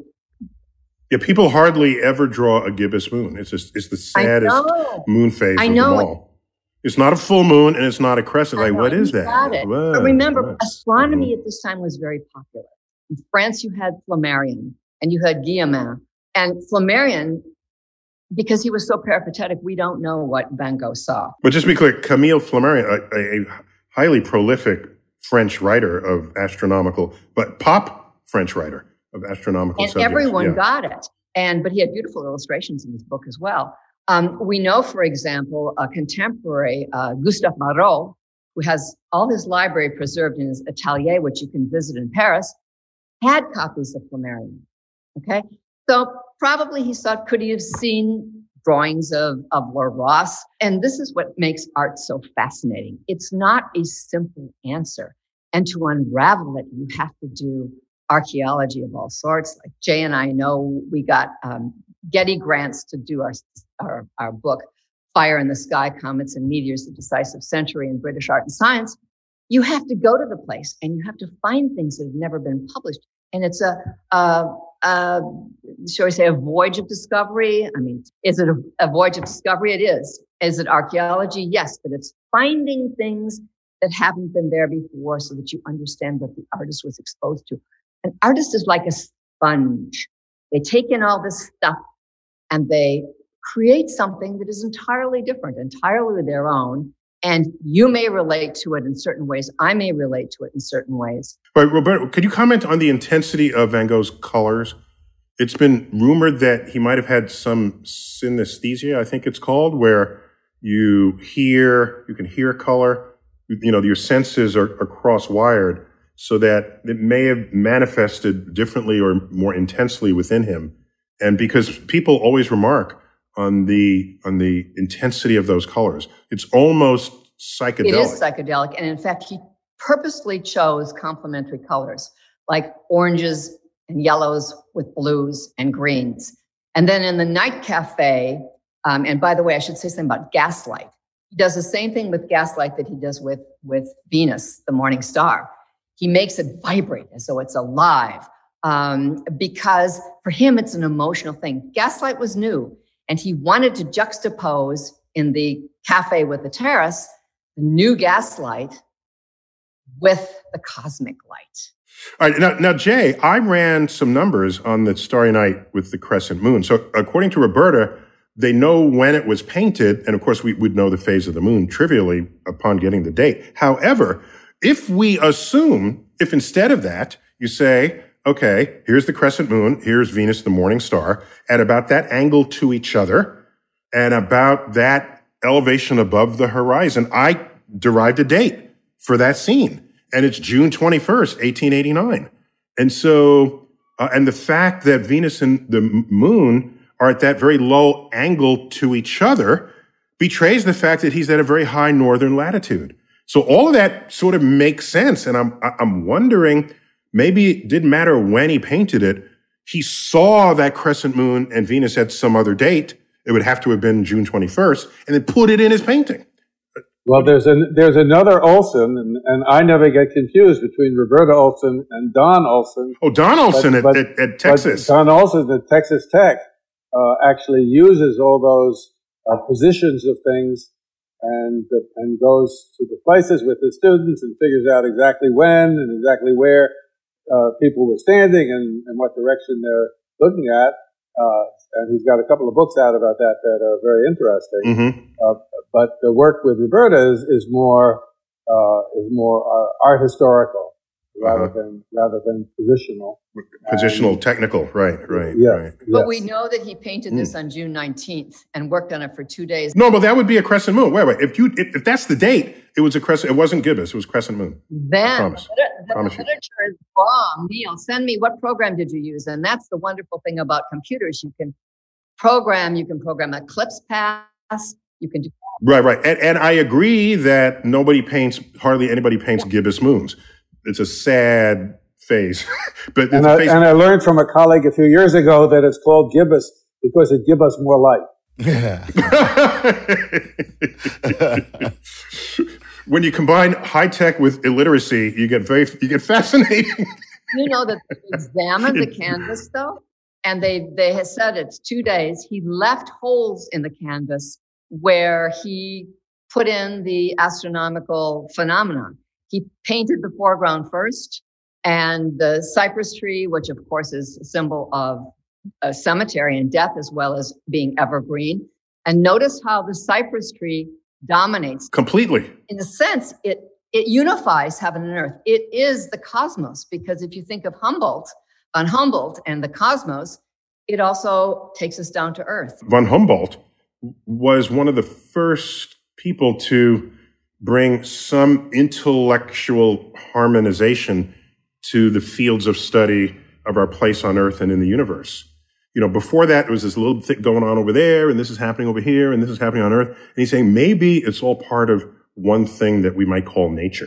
Yeah, people hardly ever draw a gibbous moon. It's just, it's the saddest moon phase I of know. them all. It's not a full moon and it's not a crescent. Like, know, what is that? Got it. What? But remember, What? astronomy Mm-hmm. at this time was very popular. In France, you had Flammarion and you had Guillemin. And Flammarion, because he was so peripatetic, we don't know what Van Gogh saw. But just to be clear, Camille Flammarion, a, a, a highly prolific French writer of astronomical, but pop French writer of astronomical And subjects. everyone Yeah. got it. And, but he had beautiful illustrations in his book as well. Um, we know, for example, a contemporary, uh, Gustave Marot, who has all his library preserved in his atelier, which you can visit in Paris, had copies of Flammarion. Okay. So probably he thought, could he have seen drawings of, of Larousse? And this is what makes art so fascinating. It's not a simple answer. And to unravel it, you have to do archaeology of all sorts. Like Jay and I know we got um, Getty grants to do our, our, our book, Fire in the Sky, Comets and Meteors, The Decisive Century in British Art and Science. You have to go to the place and you have to find things that have never been published. And it's a, a, a shall we say, a voyage of discovery. I mean, is it a, a voyage of discovery? It is. Is it archaeology? Yes, but it's finding things that haven't been there before so that you understand what the artist was exposed to. An artist is like a sponge. They take in all this stuff and they create something that is entirely different, entirely their own. And you may relate to it in certain ways. I may relate to it in certain ways. But Roberto, could you comment on the intensity of Van Gogh's colors? It's been rumored that he might have had some synesthesia, I think it's called, where you hear, you can hear color, you know, your senses are, are cross-wired so that it may have manifested differently or more intensely within him. And because people always remark on the, on the intensity of those colors, it's almost psychedelic. It is psychedelic. And in fact, he purposely chose complementary colors like oranges and yellows with blues and greens. And then in the night cafe, um, and by the way, I should say something about gaslight. He does the same thing with gaslight that he does with, with Venus, the morning star. He makes it vibrate as though it's alive, um, because for him, it's an emotional thing. Gaslight was new, and he wanted to juxtapose in the cafe with the terrace, the new gaslight with the cosmic light. All right, now, now, Jay, I ran some numbers on the Starry Night with the crescent moon. So according to Roberta, they know when it was painted, and of course we would know the phase of the moon trivially upon getting the date. However, if we assume if instead of that, you say, okay, here's the crescent moon, here's Venus, the morning star, at about that angle to each other and about that elevation above the horizon, I derived a date for that scene. And it's June twenty-first, eighteen eighty-nine. And so, uh, and the fact that Venus and the moon are at that very low angle to each other betrays the fact that he's at a very high northern latitude. So all of that sort of makes sense. And I'm, I'm wondering, maybe it didn't matter when he painted it. He saw that crescent moon and Venus at some other date. It would have to have been June twenty-first, and then put it in his painting. Well, there's a, there's another Olson, and, and I never get confused between Roberta Olson and Don Olson. Oh, Don Olson but, at, but, at, at Texas. Don Olson at Texas Tech uh, actually uses all those uh, positions of things and uh, and goes to the places with the students and figures out exactly when and exactly where uh, people were standing and, and what direction they're looking at. Uh, and he's got a couple of books out about that that are very interesting. Mm-hmm. Uh, but the work with Roberta is, is more uh, is more uh, art historical rather uh-huh. than rather than positional. Positional, and, technical, right, right, yeah, right. But yes. we know that he painted this mm. on June nineteenth and worked on it for two days. No, but that would be a crescent moon. Wait, wait. If you if, if that's the date, it was a crescent. It wasn't gibbous. It was crescent moon. Then the, the Promise literature you. is wrong. Neil, send me what program did you use? And that's the wonderful thing about computers. You can program. You can program eclipse paths. You can do right, right. And, and I agree that nobody paints. Hardly anybody paints yeah. gibbous moons. It's a sad phase. but and, I, and I learned from a colleague a few years ago that it's called gibbous because it gives us more light. Yeah. When you combine high tech with illiteracy, you get very you get fascinating. You know that they examined the canvas though, and they they had said it's two days. He left holes in the canvas where he put in the astronomical phenomenon. He painted the foreground first, and the cypress tree, which of course is a symbol of a cemetery and death as well as being evergreen. And notice how the cypress tree dominates. Completely. In a sense, it it unifies heaven and earth. It is the cosmos, because if you think of Humboldt, von Humboldt and the cosmos, it also takes us down to earth. Von Humboldt was one of the first people to bring some intellectual harmonization to the fields of study of our place on earth and in the universe. You know, before that, there was this little thing going on over there, and this is happening over here, and this is happening on earth. And he's saying maybe it's all part of one thing that we might call nature.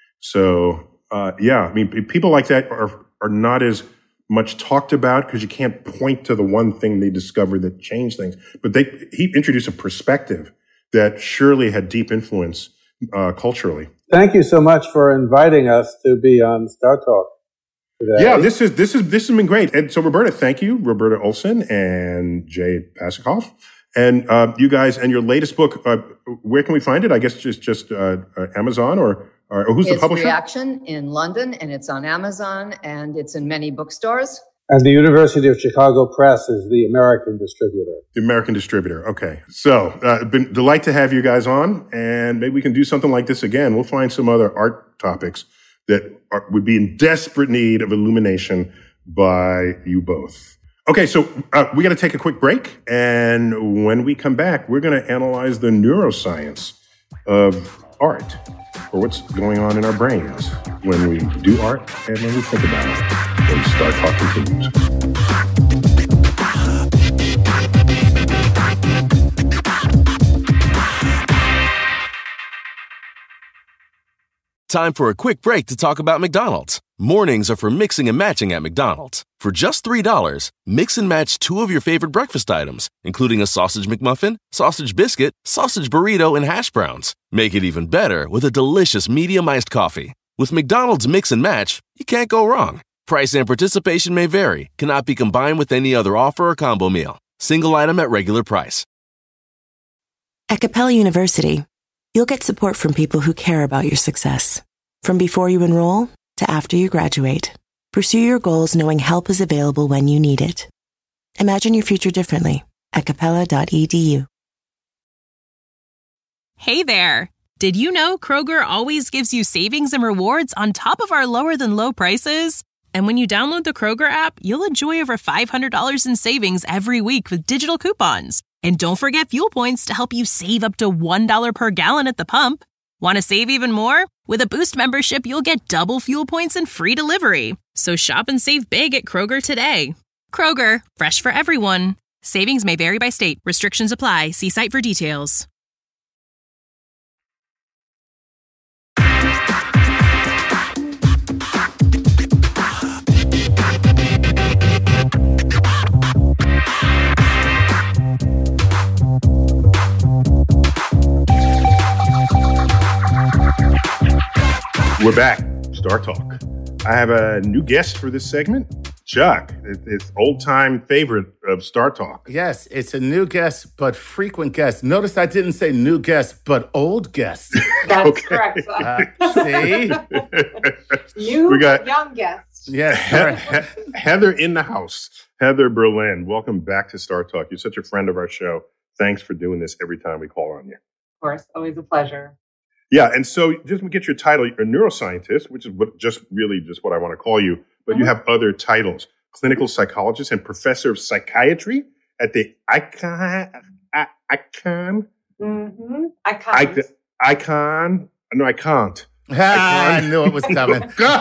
So, uh, yeah, I mean, people like that are, are not as much talked about because you can't point to the one thing they discovered that changed things. But they, he introduced a perspective that surely had deep influence uh, culturally. Thank you so much for inviting us to be on Star Talk today. Yeah, this is this is this has been great. And so, Roberta, thank you, Roberta Olson and Jay Pasachoff, and uh, you guys. And your latest book, uh, where can we find it? I guess just just uh, uh, Amazon or, or who's it's the publisher? Reaction in London, and it's on Amazon, and it's in many bookstores. And the University of Chicago Press is the American distributor. The American distributor. Okay. So, uh, been delight to have you guys on, and maybe we can do something like this again. We'll find some other art topics that are, would be in desperate need of illumination by you both. Okay. So, uh, we got to take a quick break. And when we come back, we're going to analyze the neuroscience of art, or what's going on in our brains when we do art and when we think about it. When Star Talk continues. Time for a quick break to talk about McDonald's. Mornings are for mixing and matching at McDonald's. For just three dollars, mix and match two of your favorite breakfast items, including a sausage McMuffin, sausage biscuit, sausage burrito, and hash browns. Make it even better with a delicious medium iced coffee. With McDonald's Mix and Match, you can't go wrong. Price and participation may vary, cannot be combined with any other offer or combo meal. Single item at regular price. At Capella University, you'll get support from people who care about your success. From before you enroll to after you graduate, pursue your goals knowing help is available when you need it. Imagine your future differently at capella dot e d u. Hey there. Did you know Kroger always gives you savings and rewards on top of our lower than low prices? And when you download the Kroger app, you'll enjoy over five hundred dollars in savings every week with digital coupons. And don't forget fuel points to help you save up to one dollar per gallon at the pump. Want to save even more? With a Boost membership, you'll get double fuel points and free delivery. So shop and save big at Kroger today. Kroger, fresh for everyone. Savings may vary by state. Restrictions apply. See site for details. We're back. Star Talk. I have a new guest for this segment. Chuck, it's old-time favorite of Star Talk. Yes, it's a new guest, but frequent guest. Notice I didn't say new guest, but old guest. That's Okay. correct. Uh, see? New We got- young guests. Yes. He- Heather in the house. Heather Berlin, welcome back to Star Talk. You're such a friend of our show. Thanks for doing this every time we call on you. Of course, always a pleasure. Yeah, and so just to get your title, you're a neuroscientist, which is what, just really just what I want to call you, but Mm-hmm. you have other titles, clinical psychologist and professor of psychiatry at the Icahn, I- Icahn, Mm-hmm. I Icahn, kind Icahn, no, I can't. Ah, I knew it was coming.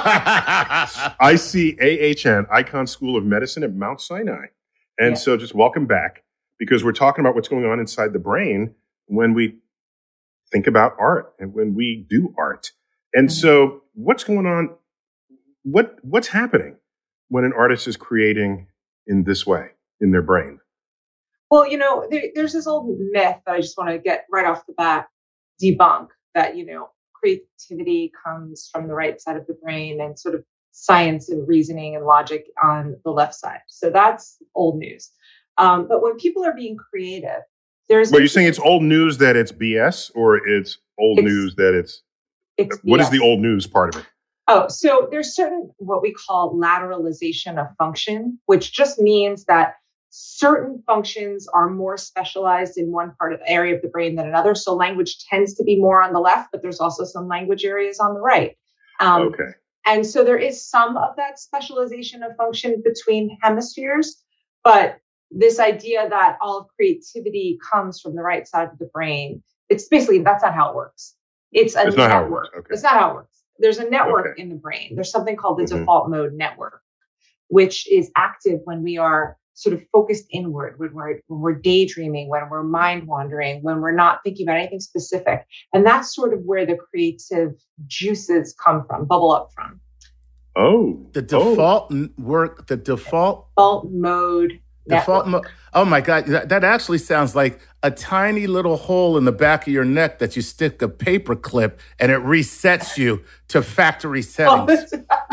I C A H N, Icahn School of Medicine at Mount Sinai. And Yeah. so just welcome back, because we're talking about what's going on inside the brain when we think about art and when we do art. And Mm-hmm. so what's going on? What What's happening when an artist is creating in this way in their brain? Well, you know, there, there's this old myth that I just want to get right off the bat debunk that, you know, creativity comes from the right side of the brain and sort of science and reasoning and logic on the left side. So that's old news. Um, but when people are being creative, there's... Well, you're saying it's old news that it's B S, or it's old It's- news that it's... it's What is B S. the old news part of it? Oh, so there's certain what we call lateralization of function, which just means that certain functions are more specialized in one part of the area of the brain than another. So language tends to be more on the left, but there's also some language areas on the right. Um, Okay. And so there is some of that specialization of function between hemispheres, but this idea that all of creativity comes from the right side of the brain, it's basically, that's not how it works. It's a It's not how it network. works. Okay. It's not how it works. There's a network Okay. in the brain. There's something called the Mhm. default mode network, which is active when we are sort of focused inward, when we're, when we're daydreaming, when we're mind wandering, when we're not thinking about anything specific. And that's sort of where the creative juices come from, bubble up from. Oh. The oh. default n- work, the default Default mode Default network. mo- oh my God, that, that actually sounds like a tiny little hole in the back of your neck that you stick a paper clip and it resets you to factory settings.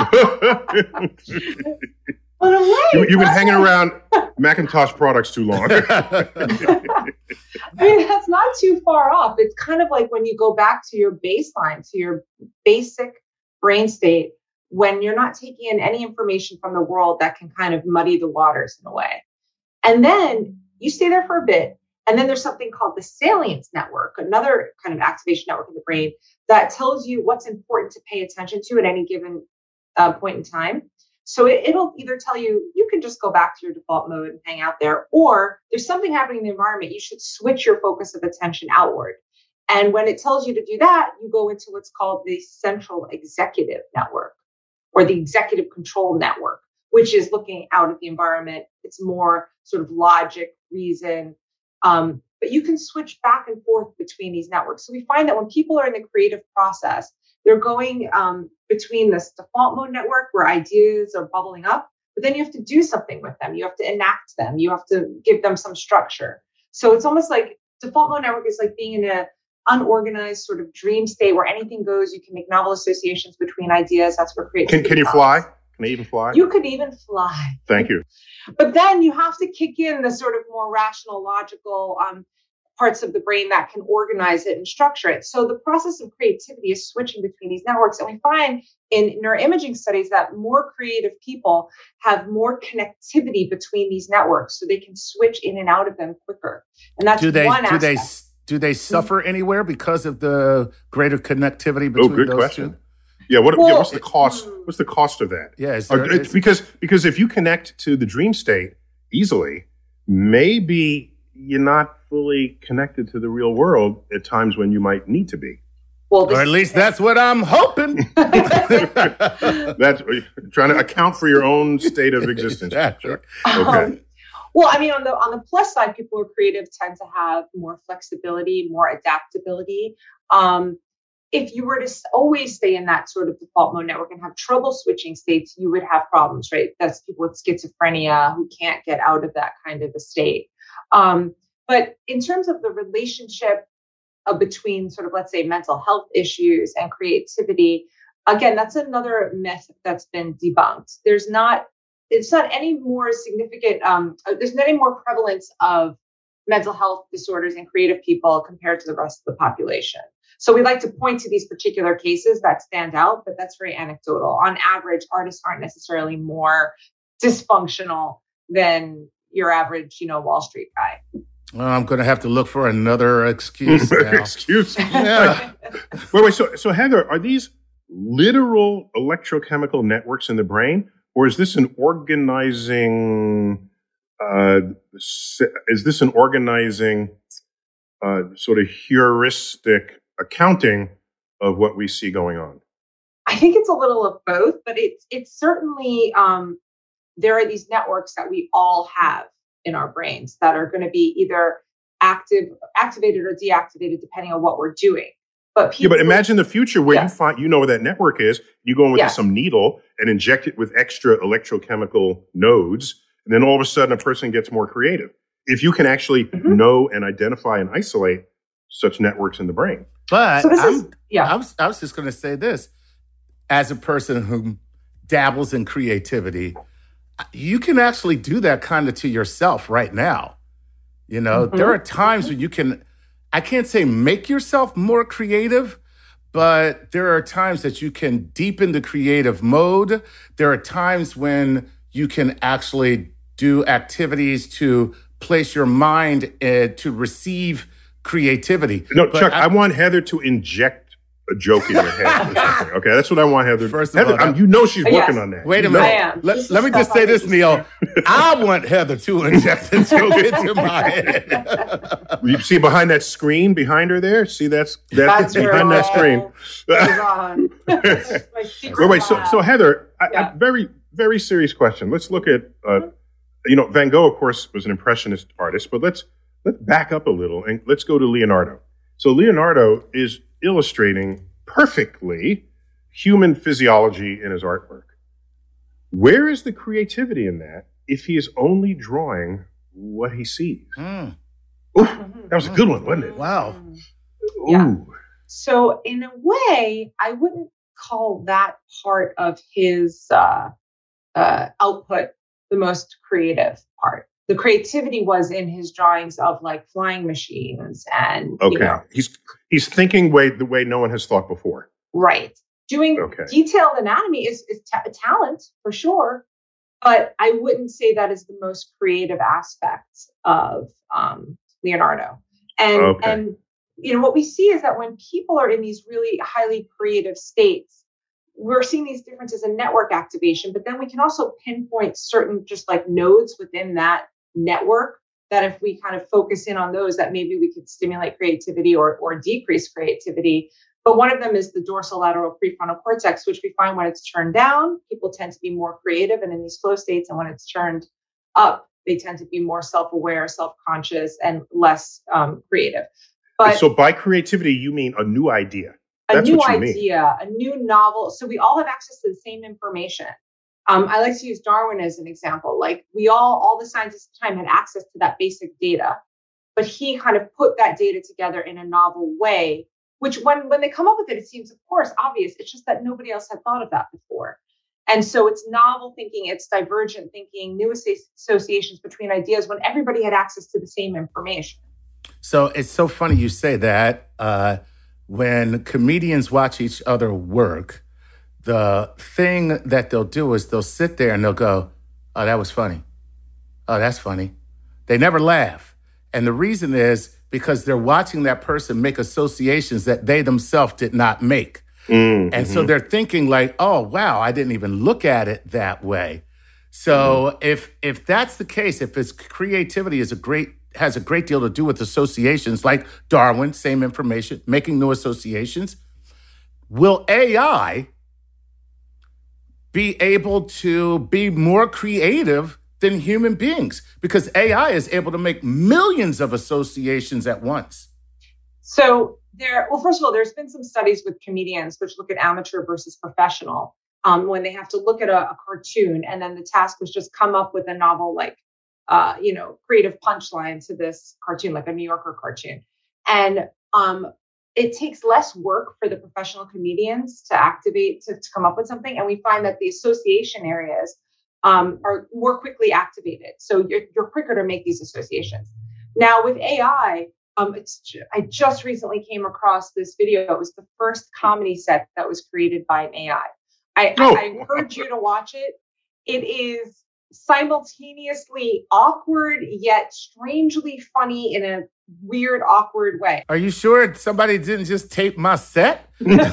Well, in a way, You, you've been that's hanging not- around Macintosh products too long. I mean, that's not too far off. It's kind of like when you go back to your baseline, to your basic brain state, when you're not taking in any information from the world that can kind of muddy the waters in a way. And then you stay there for a bit. And then there's something called the salience network, another kind of activation network in the brain that tells you what's important to pay attention to at any given uh, point in time. So it, it'll either tell you, you can just go back to your default mode and hang out there, or there's something happening in the environment. You should switch your focus of attention outward. And when it tells you to do that, you go into what's called the central executive network or the executive control network, which is looking out at the environment. It's more sort of logic, reason. Um, but you can switch back and forth between these networks. So we find that when people are in the creative process, they're going um, between this default mode network where ideas are bubbling up, but then you have to do something with them. You have to enact them. You have to give them some structure. So it's almost like default mode network is like being in a unorganized sort of dream state where anything goes. You can make novel associations between ideas. That's where creativity Can Can you comes. fly? Can I even fly? You could even fly. Thank you. But then you have to kick in the sort of more rational, logical um, parts of the brain that can organize it and structure it. So the process of creativity is switching between these networks. And we find in neuroimaging studies that more creative people have more connectivity between these networks so they can switch in and out of them quicker. And that's do they one do they aspect. Do they suffer anywhere because of the greater connectivity between oh, good those question. two? Yeah, what, Well, yeah, what's the cost? What's the cost of that? Yeah, is Or- there, it's is, because because if you connect to the dream state easily, maybe you're not fully connected to the real world at times when you might need to be. Well, this or at least that's what I'm hoping. That's trying to account for your own state of existence. Exactly. Okay. Um, well, I mean, on the on the plus side, people who are creative tend to have more flexibility, more adaptability. Um, if you were to s- always stay in that sort of default mode network and have trouble switching states, you would have problems, right? That's people with schizophrenia who can't get out of that kind of a state. Um, but in terms of the relationship uh, between sort of, let's say, mental health issues and creativity, again, that's another myth that's been debunked. There's not, it's not any more significant, um, there's not any more prevalence of mental health disorders in creative people compared to the rest of the population. So we like to point to these particular cases that stand out, but that's very anecdotal. On average, artists aren't necessarily more dysfunctional than your average, you know, Wall Street guy. Well, I'm going to have to look for another excuse now. Excuse. Yeah. Wait, wait. So, so Heather, are these literal electrochemical networks in the brain, or is this an organizing? Uh, is this an organizing uh, sort of heuristic accounting of what we see going on? I think it's a little of both, but it's it's certainly um, there are these networks that we all have in our brains that are going to be either active, activated, or deactivated depending on what we're doing. But people, yeah, but imagine the future where yeah. you find you know where that network is. You go in with Yeah. some needle and inject it with extra electrochemical nodes, and then all of a sudden a person gets more creative. If you can actually Mhm. know and identify and isolate such networks in the brain. But So this I'm, is- yeah. I was, I was just going to say this. As a person who dabbles in creativity, you can actually do that kind of to yourself right now. You know, Mhm. there are times when you can, I can't say make yourself more creative, but there are times that you can deepen the creative mode. There are times when you can actually do activities to place your mind uh, to receive creativity. No, But Chuck, I, I want Heather to inject a joke in your head. Okay, that's what I want Heather. First of Heather, all, I'm- you know she's Yes. working on that. Wait a You know. minute. I am. Let, This is let me just stuff say I'm this, used to. Neil. I want Heather to inject a joke into my head. You see behind that screen behind her there? See that's that's That's behind that screen. Goes on. My secret Wait, wait. So, lab. so Heather, a, Yeah. a very, very serious question. Let's look at, uh, you know, Van Gogh, of course, was an impressionist artist, but let's let's back up a little and let's go to Leonardo. So Leonardo is illustrating perfectly human physiology in his artwork. Where is the creativity in that if he is only drawing what he sees? Mm, Ooh, that was a good one, wasn't it? wow. Ooh. Yeah. So in a way, I wouldn't call that part of his uh, uh, output the most creative part. The creativity was in his drawings of like flying machines and, Okay. you know, He's he's thinking way the way no one has thought before. right. Doing Okay. detailed anatomy is, is ta- a talent for sure, but I wouldn't say that is the most creative aspect of um, Leonardo. And Okay. and you know what we see is that when people are in these really highly creative states, we're seeing these differences in network activation, but then we can also pinpoint certain just like nodes within that network that if we kind of focus in on those, that maybe we could stimulate creativity or or decrease creativity. But one of them is the dorsolateral prefrontal cortex, which we find when it's turned down, people tend to be more creative and in these flow states. And when it's turned up, they tend to be more self-aware, self-conscious, and less um, creative. But So by creativity, you mean a new idea. a That's new what you mean. idea, a new novel. So we all have access to the same information. Um, I like to use Darwin as an example. Like we all, all the scientists at the time had access to that basic data, but he kind of put that data together in a novel way, which when, when they come up with it, it seems, of course, obvious. It's just that nobody else had thought of that before. And so it's novel thinking, it's divergent thinking, new asso- associations between ideas when everybody had access to the same information. So it's so funny you say that. Uh, when comedians watch each other work, the thing that they'll do is they'll sit there and they'll go, oh, that was funny. Oh, that's funny. They never laugh. And the reason is because they're watching that person make associations that they themselves did not make. Mm-hmm. And so they're thinking like, oh, wow, I didn't even look at it that way. So mm-hmm. if if that's the case, if it's creativity is a great has a great deal to do with associations like Darwin, same information, making new associations, will A I be able to be more creative than human beings? Because A I is able to make millions of associations at once. So there, well, first of all, there's been some studies with comedians which look at amateur versus professional um, when they have to look at a, a cartoon, and then the task was just come up with a novel, like, uh, you know, creative punchline to this cartoon, like a New Yorker cartoon. And um, it takes less work for the professional comedians to activate, to, to come up with something. And we find that the association areas um, are more quickly activated. So you're, you're quicker to make these associations. Now with A I, um, it's, I just recently came across this video. It was the first comedy set that was created by an A I. I, oh. I, I encourage you to watch it. It is simultaneously awkward, yet strangely funny in a weird, awkward way. Are you sure somebody didn't just tape my set?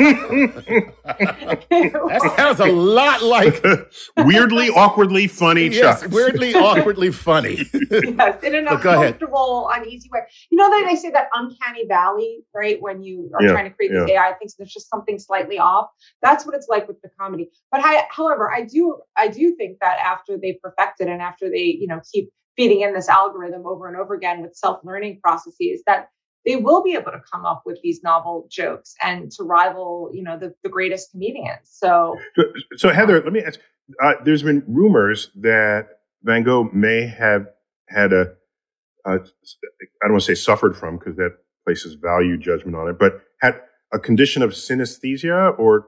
That sounds a lot like weirdly, awkwardly funny yes, Chuck. Weirdly, awkwardly funny. Yes, in an uncomfortable, uneasy way. You know that they say that uncanny valley, right? When you are yeah, trying to create yeah. these A I things, there's just something slightly off. That's what it's like with the comedy. But I, however, I do, I do think that after they perfect it and after they, you know, keep feeding in this algorithm over and over again with self-learning processes, that they will be able to come up with these novel jokes and to rival, you know, the, the greatest comedians. So, so, so Heather, let me ask, uh, there's been rumors that Van Gogh may have had a, a I don't want to say suffered from, because that places value judgment on it, but had a condition of synesthesia or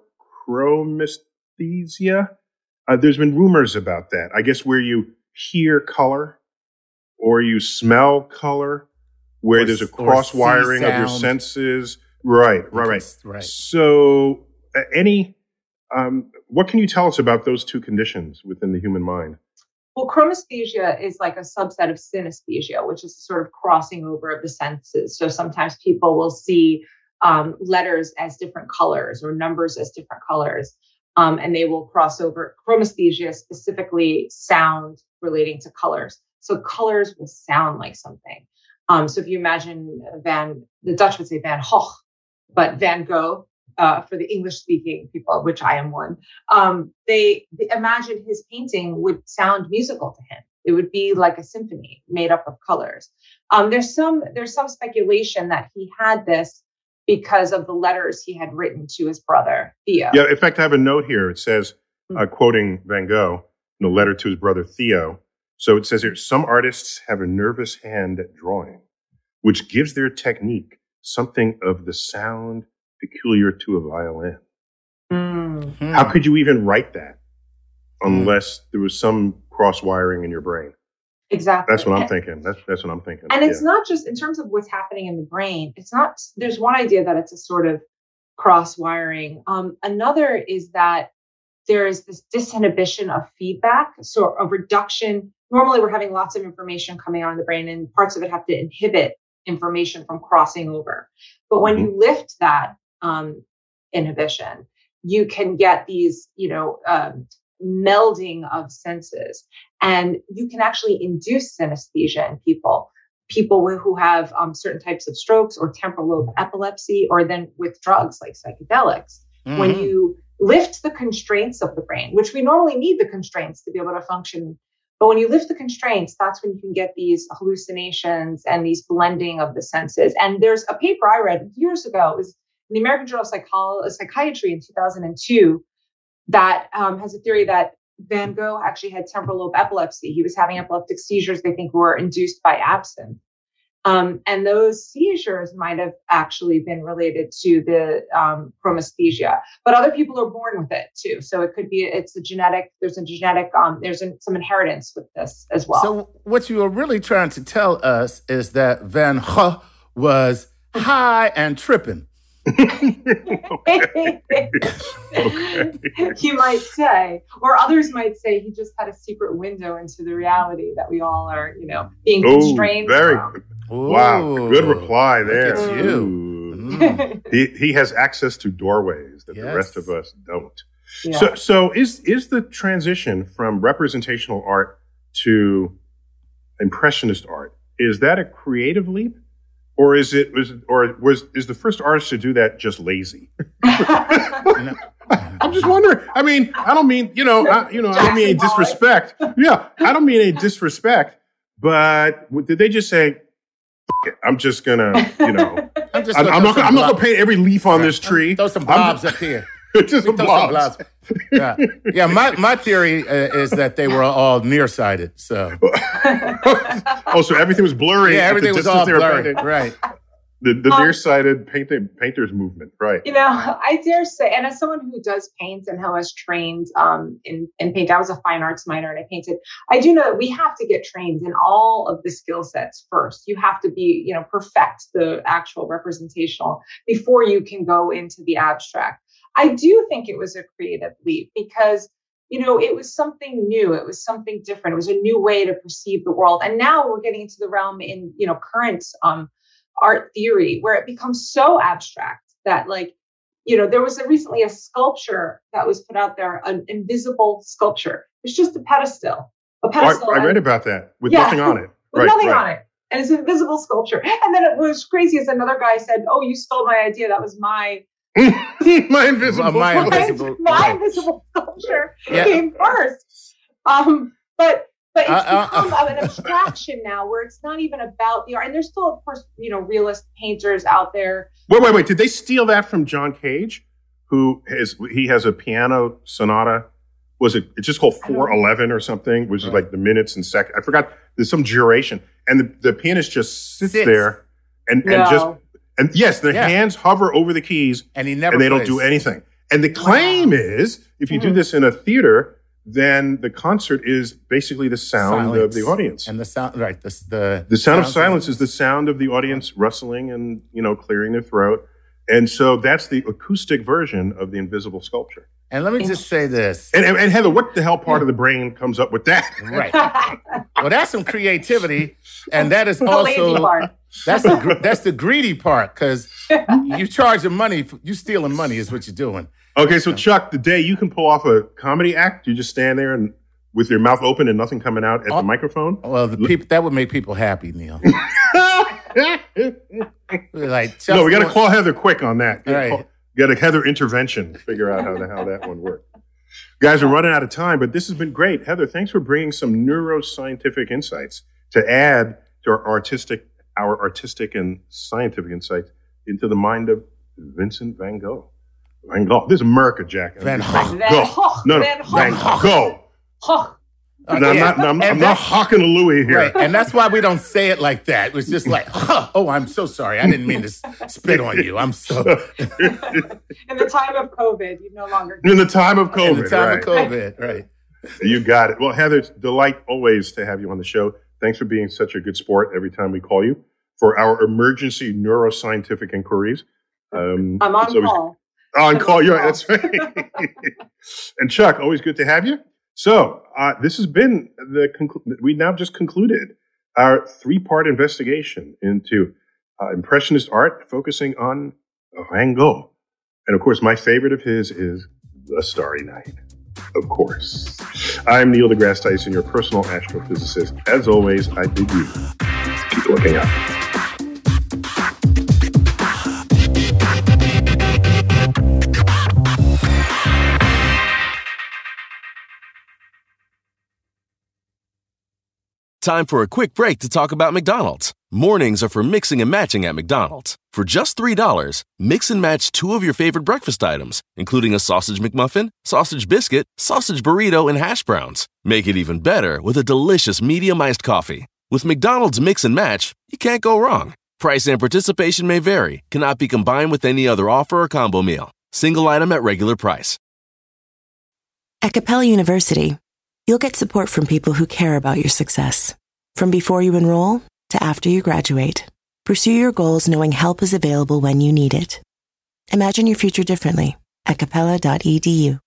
chromesthesia. Uh, there's been rumors about that. I guess where you hear color or you smell color, where or, there's a cross wiring of your senses. Right, right, right. right. So uh, any, um, what can you tell us about those two conditions within the human mind? Well, chromesthesia is like a subset of synesthesia, which is sort of crossing over of the senses. So sometimes people will see um, letters as different colors or numbers as different colors, um, and they will cross over. Chromesthesia, specifically sound relating to colors. So colors will sound like something. Um, so if you imagine Van, the Dutch would say Van Gogh, but Van Gogh, uh, for the English-speaking people, which I am one, um, they, they imagine his painting would sound musical to him. It would be like a symphony made up of colors. Um, there's some there's some speculation that he had this because of the letters he had written to his brother Theo. Yeah, in fact, I have a note here. It says, uh, quoting Van Gogh, in a letter to his brother Theo. So it says here, some artists have a nervous hand at drawing, which gives their technique something of the sound peculiar to a violin. Mm-hmm. How could you even write that unless mm. there was some cross wiring in your brain? Exactly. That's what I'm thinking. That's that's what I'm thinking. And yeah. it's not just in terms of what's happening in the brain. It's not, there's one idea that it's a sort of cross wiring. Um, another is that there is this disinhibition of feedback, so a reduction. Normally, we're having lots of information coming out of the brain, and parts of it have to inhibit information from crossing over. But when mm-hmm. you lift that um, inhibition, you can get these, you know, um, melding of senses, and you can actually induce synesthesia in people. People who have um, certain types of strokes or temporal lobe epilepsy, or then with drugs like psychedelics, mm-hmm. when you lift the constraints of the brain, which we normally need the constraints to be able to function. But when you lift the constraints, that's when you can get these hallucinations and these blending of the senses. And there's a paper I read years ago, it was in the American Journal of Psycholo- Psychiatry in two thousand two, that um, has a theory that Van Gogh actually had temporal lobe epilepsy. He was having epileptic seizures they think were induced by absinthe. Um, and those seizures might have actually been related to the um, chromesthesia, but other people are born with it too. So it could be, it's a genetic, there's a genetic, um, there's a, some inheritance with this as well. So what you are really trying to tell us is that Van Gogh was high and tripping. okay. You might say, or others might say he just had a secret window into the reality that we all are, you know, being constrained Ooh, very, from. Wow, good reply there. Look at you. Mm. he he has access to doorways that yes. the rest of us don't. Yeah. So so is is the transition from representational art to impressionist art, is that a creative leap? Or is it was or was is the first artist to do that just lazy? I'm just wondering. I mean, I don't mean, you know, I, you know, I don't mean a disrespect. Yeah, I don't mean a disrespect. But did they just say, F- it, I'm just gonna, you know, I'm, just I'm, I'm not. Gonna, I'm not gonna paint every leaf on this tree. Throw some blobs up here. Just some blobs. Some blobs. Yeah, yeah. My my theory uh, is that they were all nearsighted. So, oh, so everything was blurry. Yeah, everything was all blurry. Right. The, the um, nearsighted painting, painters movement, right? You know, I dare say, and as someone who does paint and who has trained um, in, in paint, I was a fine arts minor and I painted. I do know that we have to get trained in all of the skill sets first. You have to be, you know, perfect the actual representational before you can go into the abstract. I do think it was a creative leap because, you know, it was something new. It was something different. It was a new way to perceive the world. And now we're getting into the realm in, you know, current um, art theory where it becomes so abstract that, like, you know, there was a, recently a sculpture that was put out there, an invisible sculpture. It's just a pedestal, a pedestal. Oh, I, I read about that with yeah, nothing on it. With right, nothing right. on it. And it's an invisible sculpture. And then it was crazy as another guy said, oh, you stole my idea. That was my my invisible, my invisible, my, my right. invisible sculpture yeah. came first. Um, but but it's uh, uh, become uh, an abstraction now, where it's not even about the art. And there's still, of course, you know, realist painters out there. Wait, wait, wait! Did they steal that from John Cage, who has he has a piano sonata? Was it? It's just called four eleven or something, which is right. like the minutes and seconds. I forgot. There's some duration, and the, the pianist just sits, Sits. there and, No. and just. And yes, their Yeah. hands hover over the keys, and he never and they plays. don't do anything. And the claim Wow. is, if you Mm-hmm. do this in a theater, then the concert is basically the sound Silence. of the audience. And the sound, right? The the, the sound of silence is the sound of the audience rustling and, you know, clearing their throat. And so that's the acoustic version of the invisible sculpture. And let me just say this. And, and, and Heather, what the hell part of the brain comes up with that? Right. Well, that's some creativity, and that is The lazy also part. that's the gr- that's the greedy part, because you charging money, for, you stealing money is what you're doing. Okay, so Chuck, the day you can pull off a comedy act, you just stand there and with your mouth open and nothing coming out at Oh, the microphone. Well, the people that would make people happy, Neil. Like, No, we got to call Heather quick on that. All right. Got a Heather intervention to figure out how, the, how that one worked. Guys, we're running out of time, but this has been great. Heather, thanks for bringing some neuroscientific insights to add to our artistic, our artistic and scientific insights into the mind of Vincent van Gogh. Van Gogh. This is America, Jack. Van Van Van Gogh. Gogh. No, no, Van Van Gogh. Gogh. Huh. Uh, No, I'm yeah. not, no, I'm, And I'm not that's- hawking a Louis here. Right, and that's why we don't say it like that. It was just like, huh, oh, I'm so sorry. I didn't mean to s- spit on you. I'm so. In the time of COVID, you no longer. In the time of COVID. In the time right. of COVID, right. You got it. Well, Heather, it's a delight always to have you on the show. Thanks for being such a good sport every time we call you for our emergency neuroscientific inquiries. Um, I'm on so we- call. On I'm call, on yeah, call. that's right. And Chuck, always good to have you. So uh, this has been the conclu- we now just concluded our three-part investigation into uh, Impressionist art, focusing on Van Gogh. And of course, my favorite of his is The Starry Night. Of course. I'm Neil deGrasse Tyson, your personal astrophysicist. As always, I bid you keep looking up. Time for a quick break to talk about McDonald's. Mornings are for mixing and matching at McDonald's. For just three dollars, mix and match two of your favorite breakfast items, including a sausage McMuffin, sausage biscuit, sausage burrito, and hash browns. Make it even better with a delicious medium iced coffee. With McDonald's Mix and Match, you can't go wrong. Price and participation may vary, cannot be combined with any other offer or combo meal. Single item at regular price. At Capella University, you'll get support from people who care about your success. From before you enroll to after you graduate, pursue your goals knowing help is available when you need it. Imagine your future differently at capella dot e d u.